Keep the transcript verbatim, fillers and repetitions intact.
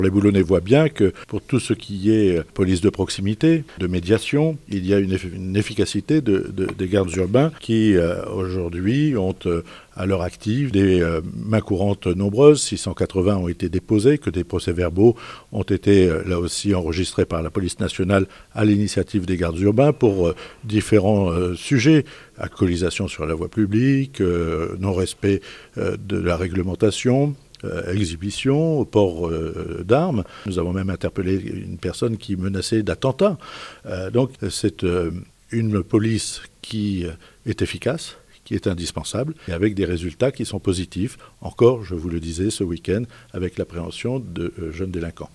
Les Boulonnais voient bien que pour tout ce qui est police de proximité, de médiation, il y a une, eff- une efficacité de, de- des gardes urbains qui, euh, aujourd'hui, ont euh, à leur actif des euh, mains courantes nombreuses. six cent quatre-vingts ont été déposés, que des procès-verbaux ont été euh, là aussi enregistrés par la police nationale à l'initiative des gardes urbains pour euh, différents euh, sujets. Alcoolisation sur la voie publique, euh, non-respect euh, de la réglementation, Euh, exhibition, au port euh, d'armes. Nous avons même interpellé une personne qui menaçait d'attentat. Euh, donc c'est euh, une police qui est efficace, qui est indispensable, et avec des résultats qui sont positifs. Encore, je vous le disais, ce week-end, avec l'appréhension de euh, jeunes délinquants.